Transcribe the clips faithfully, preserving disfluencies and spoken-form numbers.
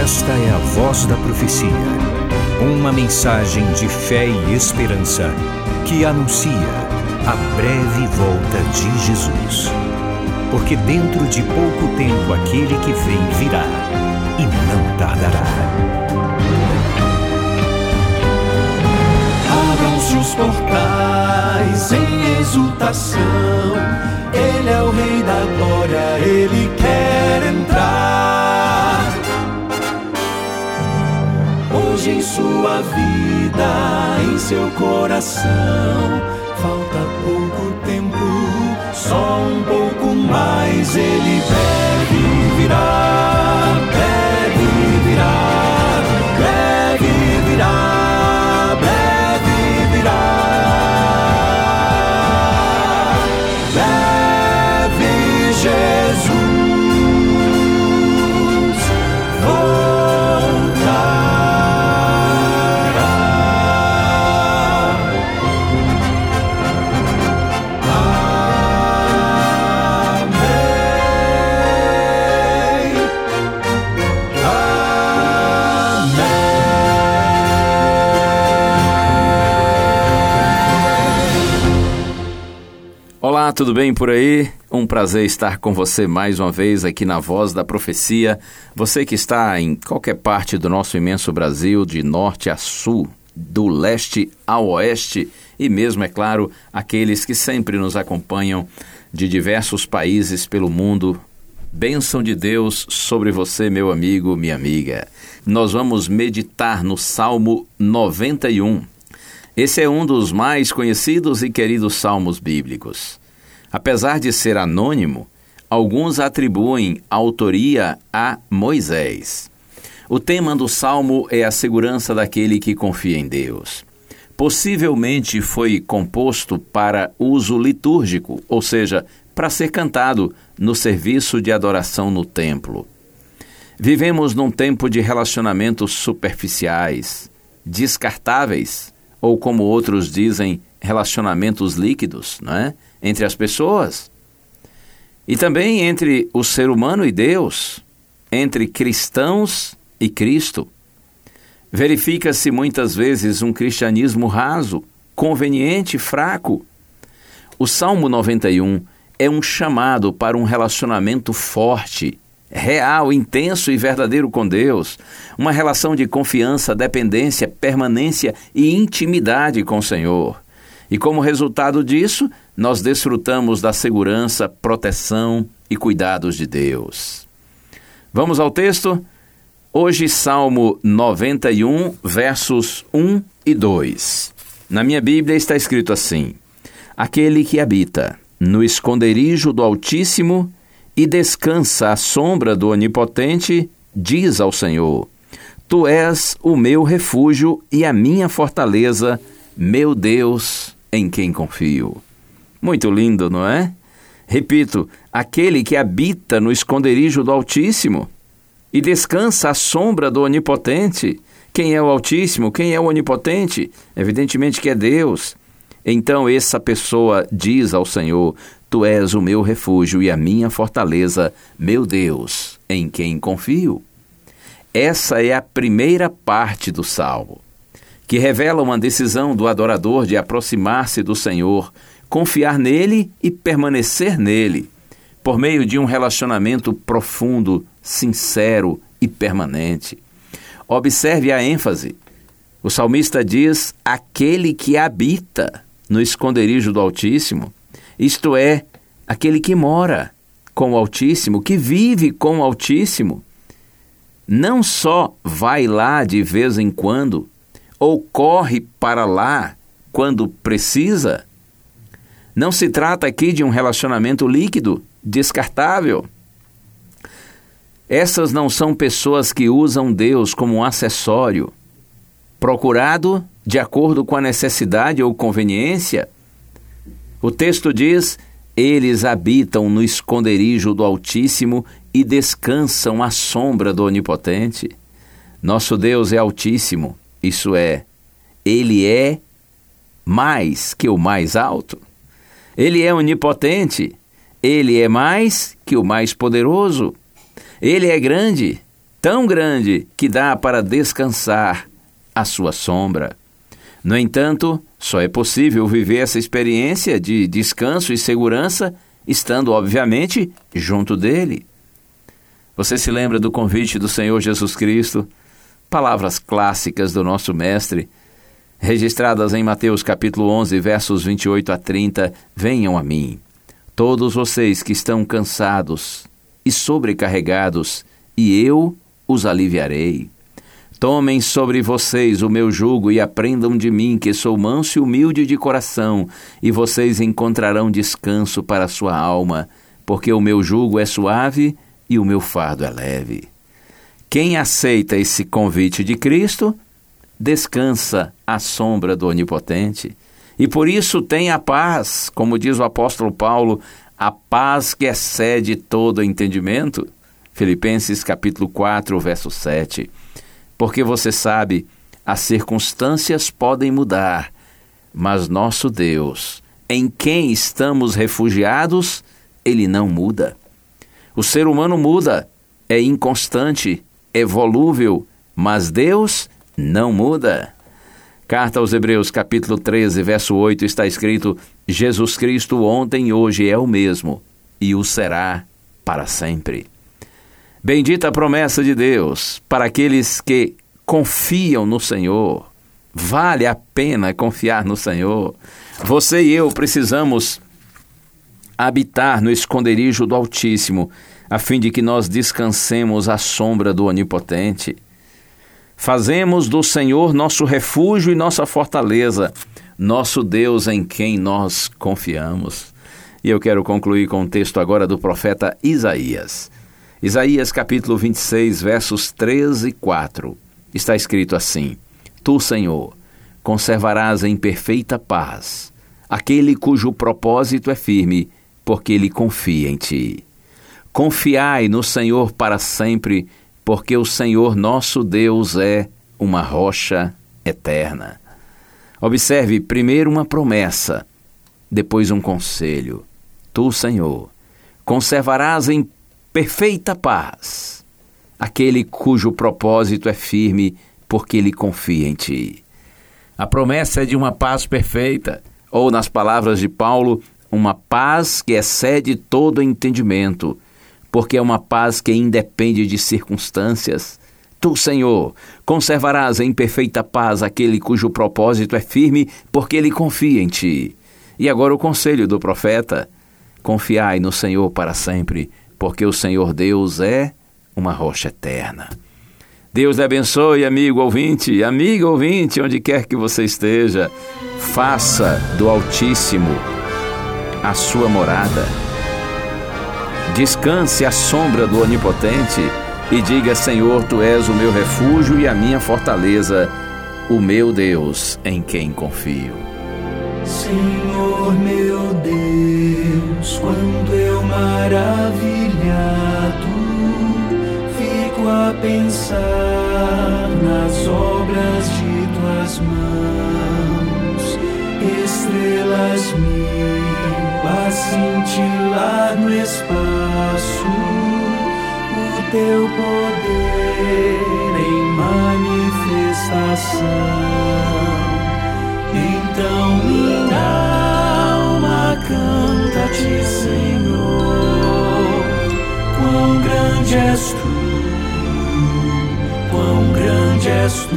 Esta é a Voz da Profecia, uma mensagem de fé e esperança que anuncia a breve volta de Jesus. Porque dentro de pouco tempo aquele que vem virá e não tardará. Abram-se os portais em exultação, Ele é o Rei da Glória, Ele quer entrar. Hoje em sua vida, em seu coração, falta pouco tempo, só um pouco mais. Ele deve virar, deve virar, deve virar, deve virar. Deve Jesus Olá, tudo bem por aí? Um prazer estar com você mais uma vez aqui na Voz da Profecia. Você que está em qualquer parte do nosso imenso Brasil, de norte a sul, do leste ao oeste, e mesmo, é claro, aqueles que sempre nos acompanham de diversos países pelo mundo. Bênção de Deus sobre você, meu amigo, minha amiga. Nós vamos meditar no Salmo noventa e um. Esse é um dos mais conhecidos e queridos salmos bíblicos. Apesar de ser anônimo, alguns atribuem a autoria a Moisés. O tema do salmo é a segurança daquele que confia em Deus. Possivelmente foi composto para uso litúrgico, ou seja, para ser cantado no serviço de adoração no templo. Vivemos num tempo de relacionamentos superficiais, descartáveis, ou como outros dizem, relacionamentos líquidos, não é? Entre as pessoas. E também entre o ser humano e Deus, entre cristãos e Cristo. Verifica-se muitas vezes um cristianismo raso, conveniente, fraco. O Salmo noventa e um é um chamado para um relacionamento forte, real, intenso e verdadeiro com Deus, uma relação de confiança, dependência, permanência e intimidade com o Senhor. E como resultado disso, nós desfrutamos da segurança, proteção e cuidados de Deus. Vamos ao texto? Hoje, Salmo noventa e um, versos um e dois. Na minha Bíblia está escrito assim: Aquele que habita no esconderijo do Altíssimo e descansa à sombra do Onipotente, diz ao Senhor: Tu és o meu refúgio e a minha fortaleza, meu Deus, em quem confio. Muito lindo, não é? Repito, aquele que habita no esconderijo do Altíssimo e descansa à sombra do Onipotente. Quem é o Altíssimo? Quem é o Onipotente? Evidentemente que é Deus. Então essa pessoa diz ao Senhor: Tu és o meu refúgio e a minha fortaleza, meu Deus, em quem confio. Essa é a primeira parte do Salmo, que revela uma decisão do adorador de aproximar-se do Senhor, confiar nele e permanecer nele, por meio de um relacionamento profundo, sincero e permanente. Observe a ênfase. O salmista diz: aquele que habita no esconderijo do Altíssimo, isto é, aquele que mora com o Altíssimo, que vive com o Altíssimo. Não só vai lá de vez em quando, ou corre para lá quando precisa. Não se trata aqui de um relacionamento líquido, descartável. Essas não são pessoas que usam Deus como um acessório, procurado de acordo com a necessidade ou conveniência. O texto diz: eles habitam no esconderijo do Altíssimo e descansam à sombra do Onipotente. Nosso Deus é Altíssimo, isso é, Ele é mais que o mais alto. Ele é onipotente, Ele é mais que o mais poderoso. Ele é grande, tão grande que dá para descansar à sua sombra. No entanto, só é possível viver essa experiência de descanso e segurança estando, obviamente, junto dele. Você se lembra do convite do Senhor Jesus Cristo? Palavras clássicas do nosso Mestre, registradas em Mateus capítulo onze, versos vinte e oito a trinta. Venham a mim, todos vocês que estão cansados e sobrecarregados, e eu os aliviarei. Tomem sobre vocês o meu jugo e aprendam de mim, que sou manso e humilde de coração, e vocês encontrarão descanso para a sua alma, porque o meu jugo é suave e o meu fardo é leve. Quem aceita esse convite de Cristo, descansa à sombra do Onipotente, e por isso tem a paz, como diz o apóstolo Paulo, a paz que excede todo entendimento. Filipenses capítulo quatro, verso sete. Porque você sabe, as circunstâncias podem mudar, mas nosso Deus, em quem estamos refugiados, Ele não muda. O ser humano muda, é inconstante, é volúvel, mas Deus não muda. Carta aos Hebreus, capítulo treze, verso oito, está escrito: Jesus Cristo ontem e hoje é o mesmo, e o será para sempre. Bendita a promessa de Deus para aqueles que confiam no Senhor. Vale a pena confiar no Senhor. Você e eu precisamos habitar no esconderijo do Altíssimo, a fim de que nós descansemos à sombra do Onipotente. Fazemos do Senhor nosso refúgio e nossa fortaleza, nosso Deus em quem nós confiamos. E eu quero concluir com o texto agora do profeta Isaías. Isaías capítulo vinte e seis, versos três e quatro. Está escrito assim: Tu, Senhor, conservarás em perfeita paz aquele cujo propósito é firme, porque ele confia em ti. Confiai no Senhor para sempre, porque o Senhor nosso Deus é uma rocha eterna. Observe primeiro uma promessa, depois um conselho. Tu, Senhor, conservarás em perfeita paz aquele cujo propósito é firme, porque ele confia em ti. A promessa é de uma paz perfeita, ou nas palavras de Paulo, uma paz que excede todo entendimento, porque é uma paz que independe de circunstâncias. Tu, Senhor, conservarás em perfeita paz aquele cujo propósito é firme, porque ele confia em ti. E agora o conselho do profeta: confiai no Senhor para sempre, porque o Senhor Deus é uma rocha eterna. Deus lhe abençoe, amigo ouvinte, amiga ouvinte, onde quer que você esteja. Faça do Altíssimo a sua morada. Descanse à sombra do Onipotente e diga: Senhor, Tu és o meu refúgio e a minha fortaleza, o meu Deus em quem confio. Senhor meu Deus, quando eu maravilhado fico a pensar nas obras de Tuas mãos, estrelas mil a cintilar no espaço, o Teu poder em manifestação. Então minha alma canta-te, Senhor, quão grande és Tu, quão grande és Tu.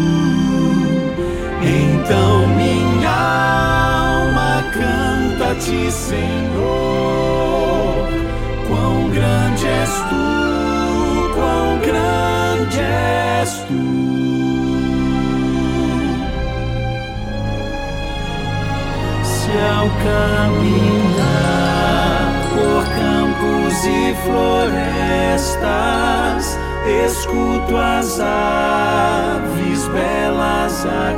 Então minha alma canta-te, Senhor, quão grande és Tu, quão grande és Tu. Ao caminhar por campos e florestas, escuto as aves belas a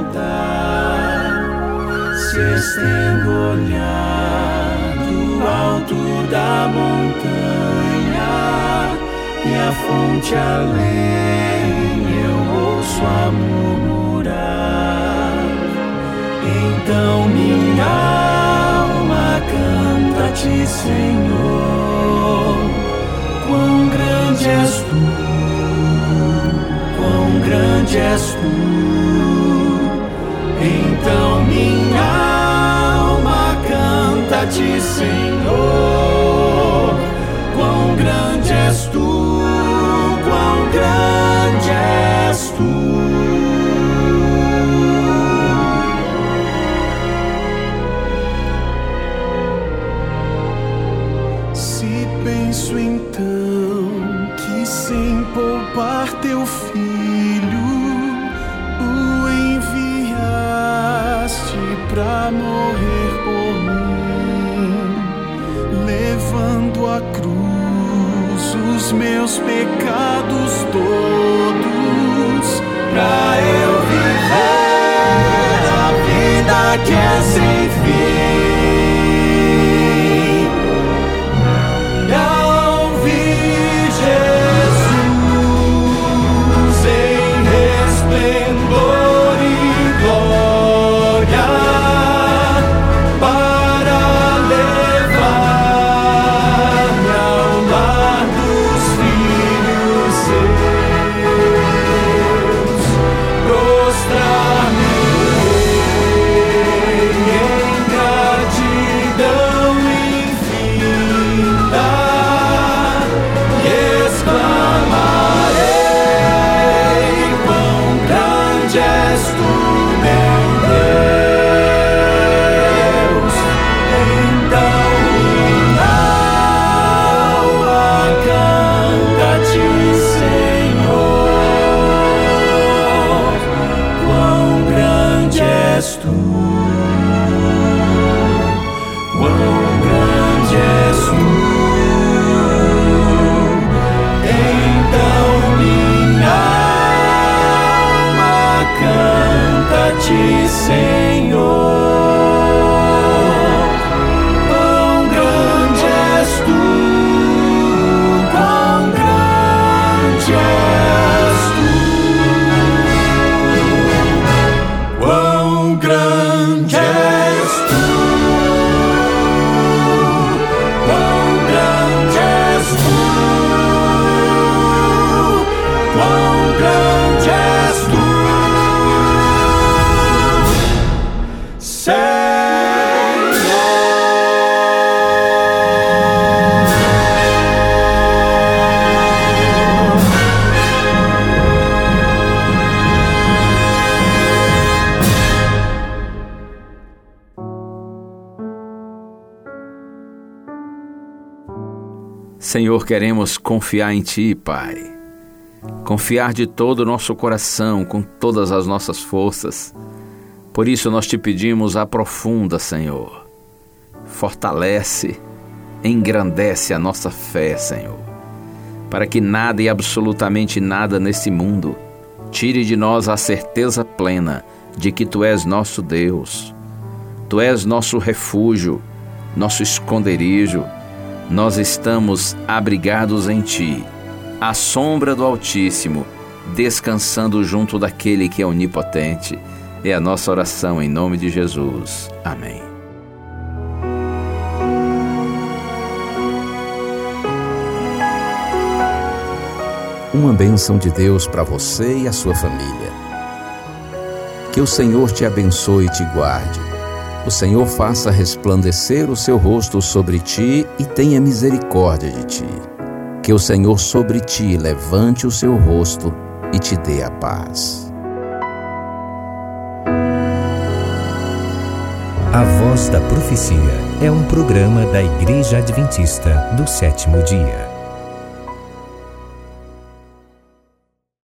cantar. Se estendo o olhar do alto da montanha e a fonte além, eu ouço a murmurar. Então minha alma canta-te, Senhor, quão grande és Tu, grande és tu. Então minha alma canta-te, Senhor. Quão grande és tu, quão grande és tu. Se penso então que sem poupar teu filho o enviaste pra morrer por mim, levando a cruz os meus pecados todos, pra eu viver a vida que é sem fim. Ao vi Jesus em resplendor e glória, para levar-me ao lar dos filhos seus, prostrar-me em gratidão infinita e exclamarei: quão grande és tu, meu Deus. Então minha alma canta-te, Senhor. Quão grande és tu, quão grande és tu. Então minha alma canta-te, Senhor. Quão grande és tu, quão grande és tu. Quão grande és tu, quão grande és tu, quão grande és tu, Senhor. Senhor, queremos confiar em Ti, Pai. Confiar de todo o nosso coração, com todas as nossas forças. Por isso nós te pedimos, aprofunda, Senhor. Fortalece, engrandece a nossa fé, Senhor. Para que nada e absolutamente nada nesse mundo tire de nós a certeza plena de que Tu és nosso Deus. Tu és nosso refúgio, nosso esconderijo. Nós estamos abrigados em Ti, à sombra do Altíssimo, descansando junto daquele que é onipotente. É a nossa oração em nome de Jesus. Amém. Uma bênção de Deus para você e a sua família. Que o Senhor te abençoe e te guarde. O Senhor faça resplandecer o seu rosto sobre ti e tenha misericórdia de ti. Que o Senhor sobre ti levante o seu rosto e te dê a paz. A Voz da Profecia é um programa da Igreja Adventista do Sétimo Dia.